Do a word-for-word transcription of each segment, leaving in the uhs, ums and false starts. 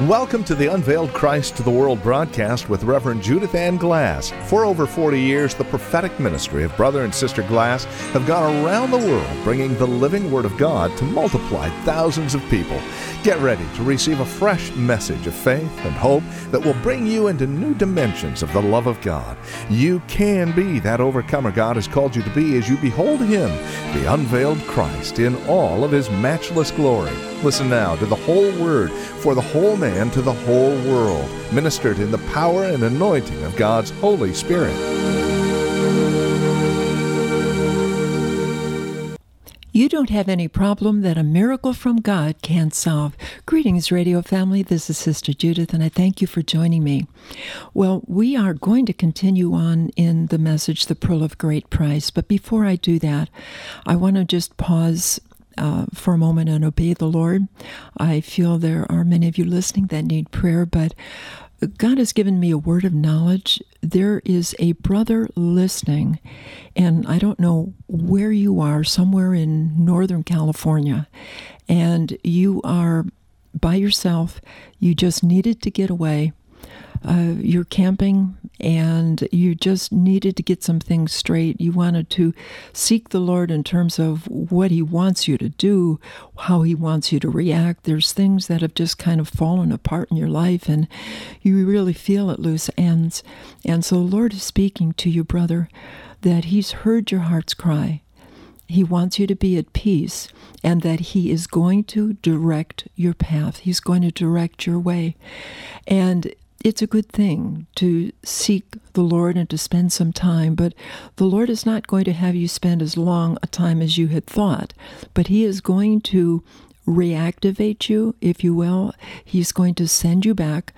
Welcome to the Unveiled Christ to the World broadcast with Reverend Judith Ann Glass. For over forty years, the prophetic ministry of Brother and Sister Glass have gone around the world bringing the living Word of God to multiply thousands of people. Get ready to receive a fresh message of faith and hope that will bring you into new dimensions of the love of God. You can be that overcomer God has called you to be as you behold Him, the unveiled Christ, in all of His matchless glory. Listen now to the whole Word for the whole man to the whole world, ministered in the power and anointing of God's Holy Spirit. You don't have any problem that a miracle from God can't solve. Greetings, radio family. This is Sister Judith, and I thank you for joining me. Well, we are going to continue on in the message, The Pearl of Great Price. But before I do that, I want to just pause Uh, for a moment and obey the Lord. I feel there are many of you listening that need prayer, but God has given me a word of knowledge. There is a brother listening, and I don't know where you are, somewhere in Northern California, and you are by yourself. You just needed to get away. Uh, you're camping and you just needed to get some things straight. You wanted to seek the Lord in terms of what He wants you to do, how He wants you to react. There's things that have just kind of fallen apart in your life and you really feel at loose ends. And so the Lord is speaking to you, brother, that He's heard your heart's cry. He wants you to be at peace and that He is going to direct your path. He's going to direct your way. And it's a good thing to seek the Lord and to spend some time, but the Lord is not going to have you spend as long a time as you had thought, but He is going to reactivate you, if you will. He's going to send you back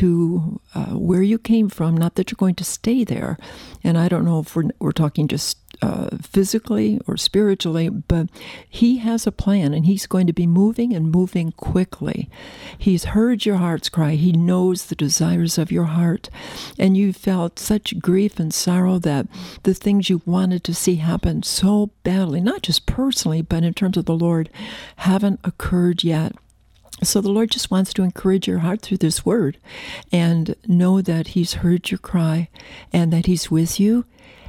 to uh, where you came from, not that you're going to stay there. And I don't know if we're, we're talking just uh, physically or spiritually, but He has a plan and He's going to be moving and moving quickly. He's heard your heart's cry. He knows the desires of your heart. And you felt such grief and sorrow that the things you wanted to see happen so badly, not just personally, but in terms of the Lord, haven't occurred yet. So the Lord just wants to encourage your heart through this word and know that He's heard your cry and that He's with you,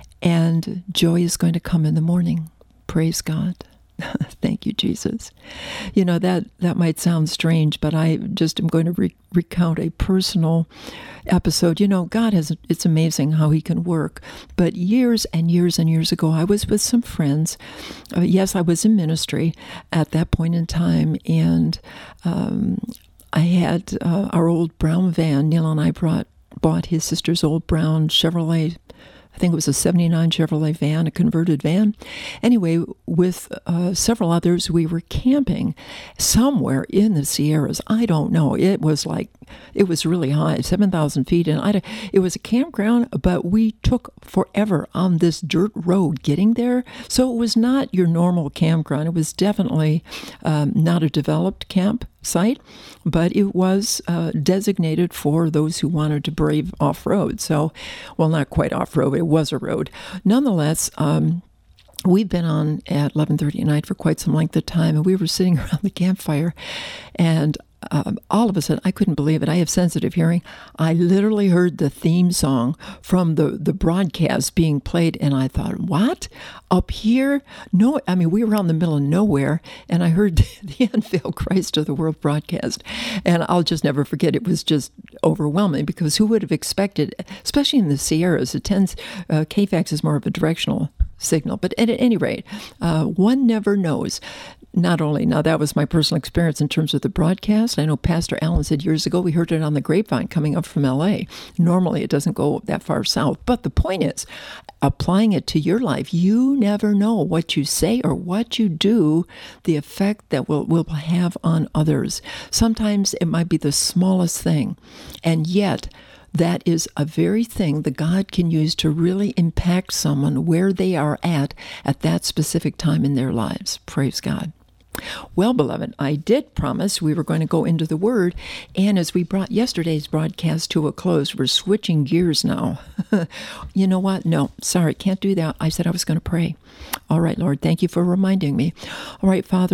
and joy is going to come in the morning. Praise God. Thank you, Jesus. You know, that, that might sound strange, but I just am going to re- recount a personal episode. You know, God has, it's amazing how He can work. But years and years and years ago, I was with some friends. Uh, yes, I was in ministry at that point in time, and um, I had uh, our old brown van. Neil and I brought bought his sister's old brown Chevrolet. I think it was a seventy-nine Chevrolet van, a converted van. Anyway, with uh, several others, we were camping somewhere in the Sierras. I don't know. It was like, it was really high, seven thousand feet. And I, it was a campground, but we took forever on this dirt road getting there. So it was not your normal campground. It was definitely um, not a developed camp site, but it was uh, designated for those who wanted to brave off-road. So, well, not quite off-road, it was a road. Nonetheless, um, we've been on at eleven thirty at night for quite some length of time, and we were sitting around the campfire, and Um, all of a sudden, I couldn't believe it. I have sensitive hearing. I literally heard the theme song from the, the broadcast being played, and I thought, what? Up here? No, I mean, we were out in the middle of nowhere, and I heard the Unveiled Christ to the World broadcast, and I'll just never forget. It was just overwhelming, because who would have expected, especially in the Sierras, it tends, uh, K FAX is more of a directional signal, but at any rate, uh, one never knows. Not only, now that was my personal experience in terms of the broadcast. I know Pastor Allen said years ago, we heard it on the grapevine coming up from L A. Normally it doesn't go that far south. But the point is, applying it to your life, you never know what you say or what you do, the effect that will, will have on others. Sometimes it might be the smallest thing. And yet, that is a very thing that God can use to really impact someone where they are at at that specific time in their lives. Praise God. Well, beloved, I did promise we were going to go into the Word, and as we brought yesterday's broadcast to a close, we're switching gears now. You know what? No, sorry, can't do that. I said I was going to pray. All right, Lord, thank you for reminding me. All right, Father,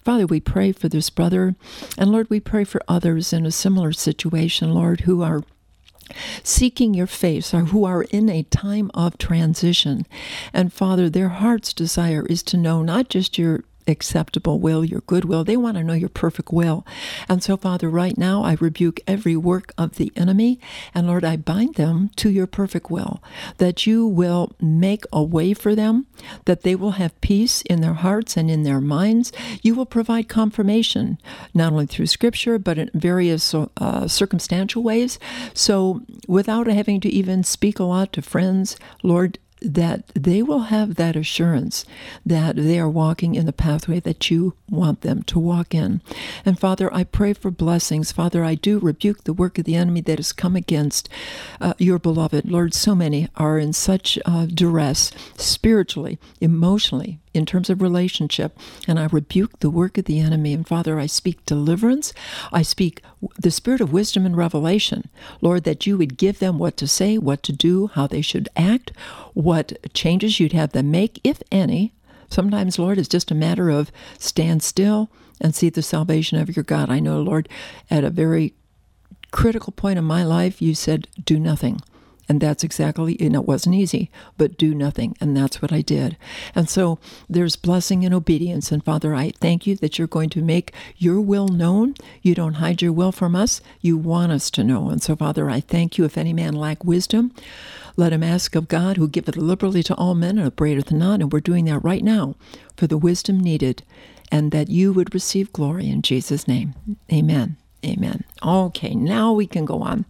Father, we pray for this brother, and Lord, we pray for others in a similar situation, Lord, who are seeking your face, or who are in a time of transition. And Father, their heart's desire is to know not just your acceptable will, your good will. They want to know your perfect will. And so, Father, right now, I rebuke every work of the enemy, and Lord, I bind them to your perfect will, that you will make a way for them, that they will have peace in their hearts and in their minds. You will provide confirmation, not only through Scripture, but in various uh, circumstantial ways. So without having to even speak a lot to friends, Lord, that they will have that assurance that they are walking in the pathway that you want them to walk in. And Father, I pray for blessings. Father, I do rebuke the work of the enemy that has come against uh, your beloved. Lord, so many are in such uh, duress, spiritually, emotionally, in terms of relationship, and I rebuke the work of the enemy. And Father, I speak deliverance. I speak the spirit of wisdom and revelation, Lord, that you would give them what to say, what to do, how they should act, what changes you'd have them make, if any. Sometimes, Lord, it's just a matter of stand still and see the salvation of your God. I know, Lord, at a very critical point in my life, you said, do nothing. And that's exactly, and it wasn't easy, but do nothing. And that's what I did. And so there's blessing and obedience. And Father, I thank you that you're going to make your will known. You don't hide your will from us. You want us to know. And so, Father, I thank you. If any man lack wisdom, let him ask of God, who giveth liberally to all men and upbraideth not. And we're doing that right now for the wisdom needed, and that you would receive glory in Jesus' name. Amen. Amen. Okay, now we can go on.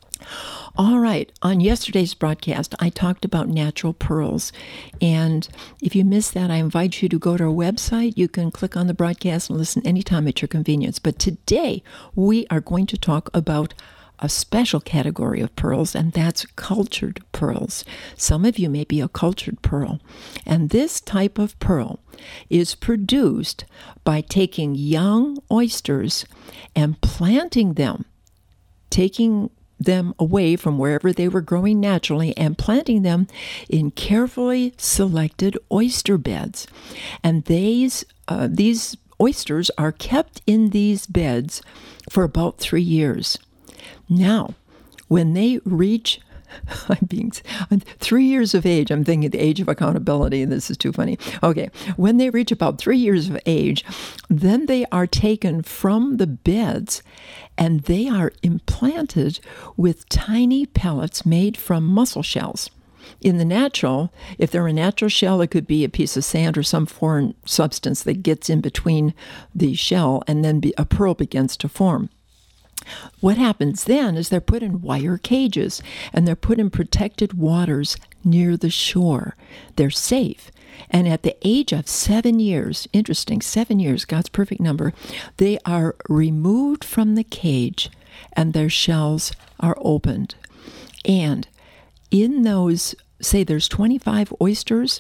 All right, on yesterday's broadcast, I talked about natural pearls. And if you missed that, I invite you to go to our website. You can click on the broadcast and listen anytime at your convenience. But today, we are going to talk about a special category of pearls, and that's cultured pearls. Some of you may be a cultured pearl. And this type of pearl is produced by taking young oysters and planting them, taking them away from wherever they were growing naturally and planting them in carefully selected oyster beds. And these uh, these oysters are kept in these beds for about three years. Now, when they reach I'm being three years of age, I'm thinking the age of accountability. This is too funny. Okay, when they reach about three years of age, then they are taken from the beds and they are implanted with tiny pellets made from mussel shells. In the natural, if they're a natural shell, it could be a piece of sand or some foreign substance that gets in between the shell, and then be, a pearl begins to form. What happens then is they're put in wire cages, and they're put in protected waters near the shore. They're safe. And at the age of seven years, interesting, seven years, God's perfect number, they are removed from the cage, and their shells are opened. And in those, say there's twenty-five oysters,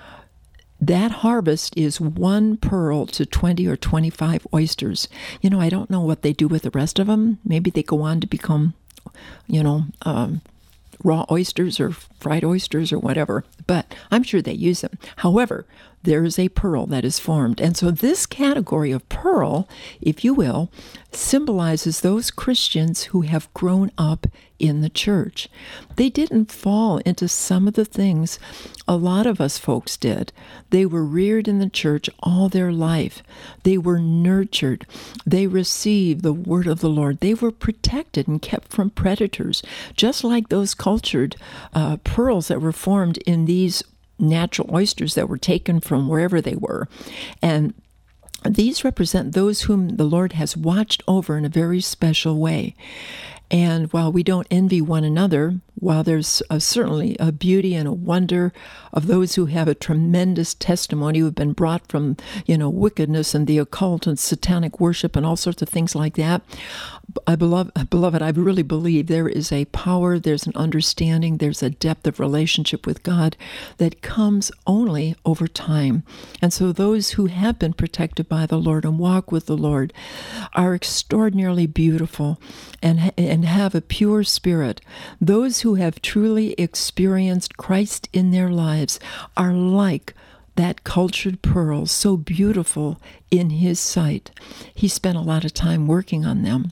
that harvest is one pearl to twenty or twenty-five oysters. You know, I don't know what they do with the rest of them. Maybe they go on to become, you know, um, raw oysters or fried oysters or whatever. But I'm sure they use them. However, there is a pearl that is formed. And so this category of pearl, if you will, symbolizes those Christians who have grown up in the church. They didn't fall into some of the things a lot of us folks did. They were reared in the church all their life. They were nurtured. They received the word of the Lord. They were protected and kept from predators, just like those cultured uh, pearls that were formed in these natural oysters that were taken from wherever they were. And these represent those whom the Lord has watched over in a very special way. And while we don't envy one another, while there's a, certainly a beauty and a wonder of those who have a tremendous testimony, who have been brought from, you know, wickedness and the occult and satanic worship and all sorts of things like that, I beloved, beloved, I really believe there is a power, there's an understanding, there's a depth of relationship with God that comes only over time. And so those who have been protected by the Lord and walk with the Lord are extraordinarily beautiful and, and have a pure spirit. Those who have truly experienced Christ in their lives are like that cultured pearl so beautiful in his sight. He spent a lot of time working on them.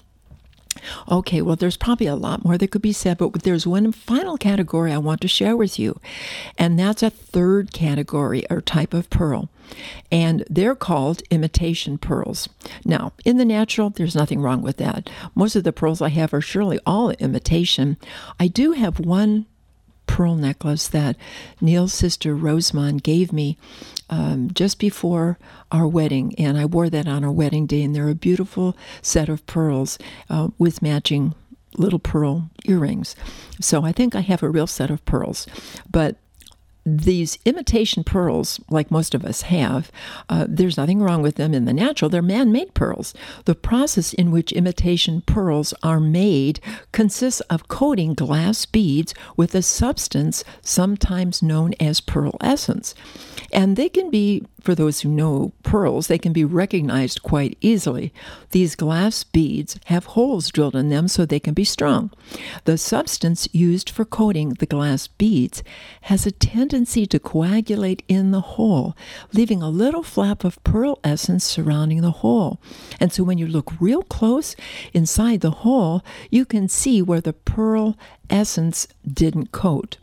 Okay, well, there's probably a lot more that could be said, but there's one final category I want to share with you, and that's a third category or type of pearl, and they're called imitation pearls. Now, in the natural, there's nothing wrong with that. Most of the pearls I have are surely all imitation. I do have one pearl necklace that Neil's sister Rosamond gave me um, just before our wedding, and I wore that on our wedding day, and they're a beautiful set of pearls uh, with matching little pearl earrings. So I think I have a real set of pearls. But these imitation pearls, like most of us have, uh, there's nothing wrong with them in the natural. They're man-made pearls. The process in which imitation pearls are made consists of coating glass beads with a substance sometimes known as pearl essence. And they can be, for those who know pearls, they can be recognized quite easily. These glass beads have holes drilled in them so they can be strong. The substance used for coating the glass beads has a tendency to coagulate in the hole, leaving a little flap of pearl essence surrounding the hole. And so when you look real close inside the hole, you can see where the pearl essence didn't coat.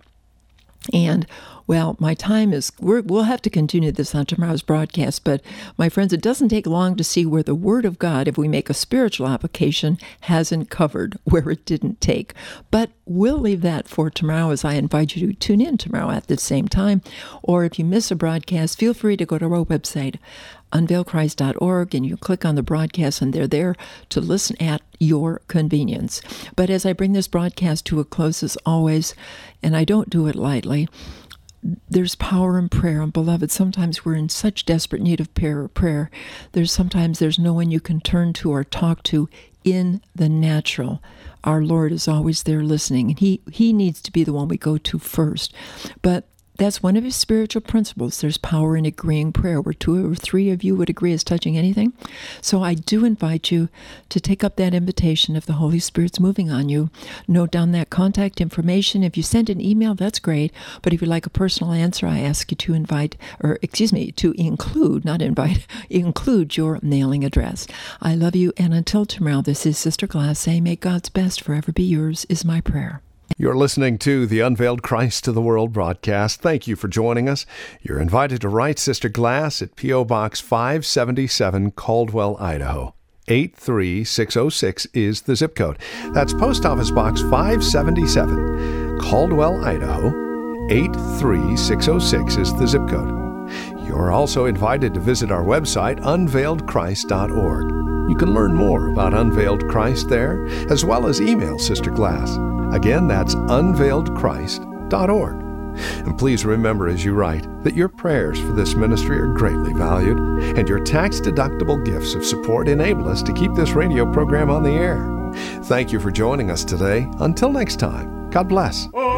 And, well, my time is, we're, we'll have to continue this on tomorrow's broadcast, but my friends, it doesn't take long to see where the Word of God, if we make a spiritual application, hasn't covered, where it didn't take. But we'll leave that for tomorrow, as I invite you to tune in tomorrow at the same time. Or if you miss a broadcast, feel free to go to our website, unveil christ dot org, and you click on the broadcast, and they're there to listen at your convenience. But as I bring this broadcast to a close, as always, and I don't do it lightly, there's power in prayer. And beloved, sometimes we're in such desperate need of prayer. prayer. There's sometimes there's no one you can turn to or talk to in the natural. Our Lord is always there listening, and he, he needs to be the one we go to first. But that's one of his spiritual principles. There's power in agreeing prayer, where two or three of you would agree as touching anything. So I do invite you to take up that invitation if the Holy Spirit's moving on you. Note down that contact information. If you send an email, that's great. But if you'd like a personal answer, I ask you to invite, or excuse me, to include, not invite, include your mailing address. I love you, and until tomorrow, this is Sister Glass saying, may God's best forever be yours, is my prayer. You're listening to the Unveiled Christ to the World broadcast. Thank you for joining us. You're invited to write Sister Glass at P O. Box five seventy-seven, Caldwell, Idaho. eight three six oh six is the zip code. That's Post Office Box five seventy-seven, Caldwell, Idaho. eight three six oh six is the zip code. You're also invited to visit our website, unveiled christ dot org. You can learn more about Unveiled Christ there, as well as email Sister Glass. Again, that's unveiled christ dot org. And please remember as you write that your prayers for this ministry are greatly valued, and your tax-deductible gifts of support enable us to keep this radio program on the air. Thank you for joining us today. Until next time, God bless.